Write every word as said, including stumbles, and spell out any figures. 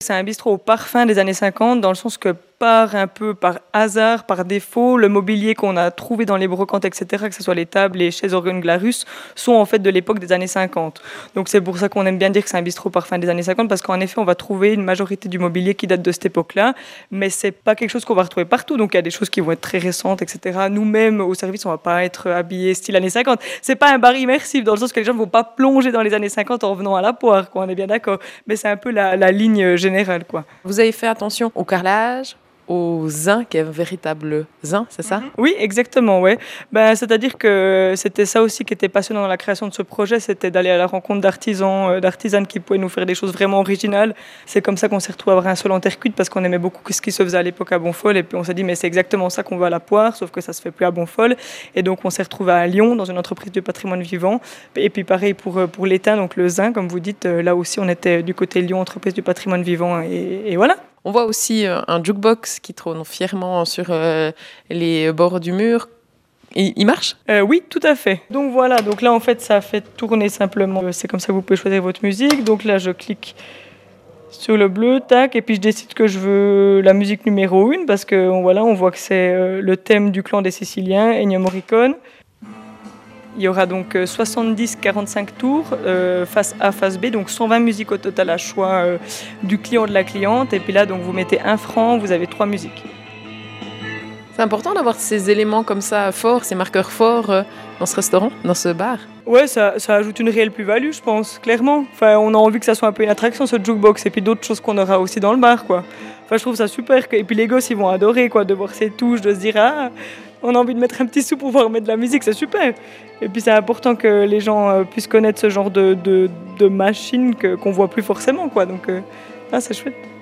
C'est un bistrot au parfum des années cinquante, dans le sens que par un peu par hasard, par défaut, le mobilier qu'on a trouvé dans les brocantes, et cetera, que ce soit les tables, les chaises Orion-Glarus, sont en fait de l'époque des années cinquante. Donc c'est pour ça qu'on aime bien dire que c'est un bistrot au parfum des années cinquante, parce qu'en effet, on va trouver une majorité du mobilier qui date de cette époque-là, mais c'est pas quelque chose qu'on va retrouver partout. Donc il y a des choses qui vont être très récentes, et cetera. Nous-mêmes, au service, on va pas être habillés style années cinquante. C'est pas un bar immersif, dans le sens que les gens ne vont pas plonger dans les années cinquante en venant à la poire, quoi, on est bien d'accord. Mais c'est un peu la, la ligne générale, quoi. Vous avez fait attention au carrelage, au zin, qui est un véritable zin, c'est ça? Oui, exactement, ouais. Ben, c'est-à-dire que c'était ça aussi qui était passionnant dans la création de ce projet, c'était d'aller à la rencontre d'artisans, euh, d'artisanes qui pouvaient nous faire des choses vraiment originales. C'est comme ça qu'on s'est retrouvé à avoir un sol en terre cuite, parce qu'on aimait beaucoup ce qui se faisait à l'époque à Bonfol, et puis on s'est dit mais c'est exactement ça qu'on veut à la poire, sauf que ça se fait plus à Bonfol, et donc on s'est retrouvé à Lyon dans une entreprise du patrimoine vivant, et puis pareil pour pour l'étain, donc le zin, comme vous dites, là aussi on était du côté Lyon, entreprise du patrimoine vivant, et, et voilà. On voit aussi un jukebox qui trône fièrement sur euh, les bords du mur. Il, il marche ? euh, Oui, tout à fait. Donc voilà, donc là en fait ça fait tourner simplement. C'est comme ça que vous pouvez choisir votre musique. Donc là je clique sur le bleu, tac, et puis je décide que je veux la musique numéro une, parce que voilà, on voit que c'est euh, le thème du clan des Siciliens, Ennio Morricone. Il y aura donc soixante-dix quarante-cinq tours, euh, face A, face B, donc cent vingt musiques au total à choix euh, du client, de la cliente. Et puis là, donc, vous mettez un franc, vous avez trois musiques. C'est important d'avoir ces éléments comme ça forts, ces marqueurs forts euh, dans ce restaurant, dans ce bar. Ouais, ça, ça ajoute une réelle plus-value, je pense, clairement. Enfin, on a envie que ça soit un peu une attraction, ce jukebox, et puis d'autres choses qu'on aura aussi dans le bar, quoi. Enfin, je trouve ça super. Et puis les gosses, ils vont adorer, quoi, de voir ces touches, de se dire, ah, on a envie de mettre un petit sou pour pouvoir mettre de la musique, c'est super. Et puis c'est important que les gens puissent connaître ce genre de, de, de machines que, qu'on voit plus forcément, quoi. Donc, euh, ah, c'est chouette.